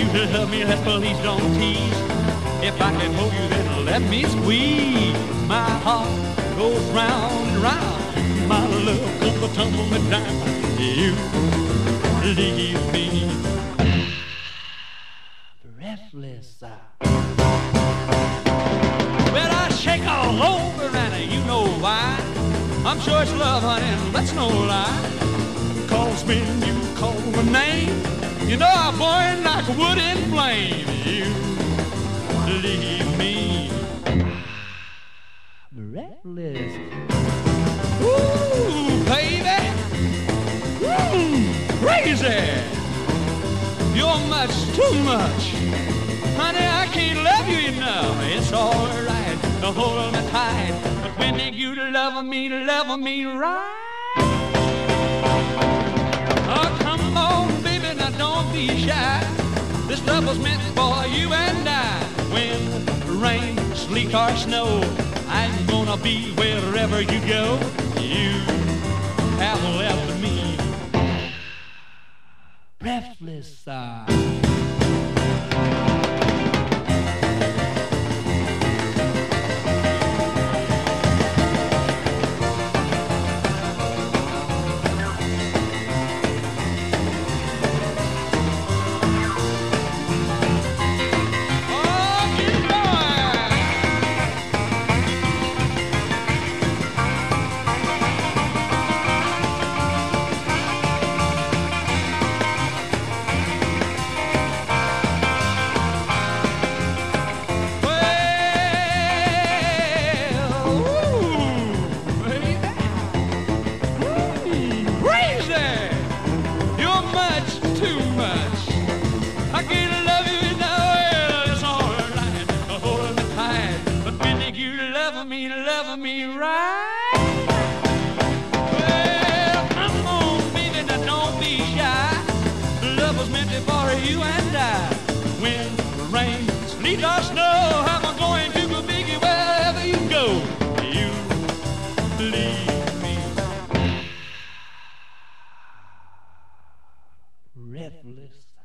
love me, let's please don't tease. If I can hold you, then let me squeeze. My heart goes round and round. My love comes a tumbling down. You leave me breathless. Well, I shake all over, and you know why. I'm sure it's love, honey, that's no lie. 'Cause when you call my name, you know I burn like wood in flame. You leave me breathless. Ooh, baby, crazy. You're much too much, honey. I can't love you enough. It's all right to hold me tight, but when you love me right. Oh, come on, baby, now don't be shy. This love was meant for you and I. When rain, sleet, or snow, I'm gonna be wherever you go. You have left me breathless. Love me right. Well, come on, baby, now don't be shy. Love was meant for you and I. When rain, sleet, or snow, I'm going to go biggie wherever you go. You leave me breathless.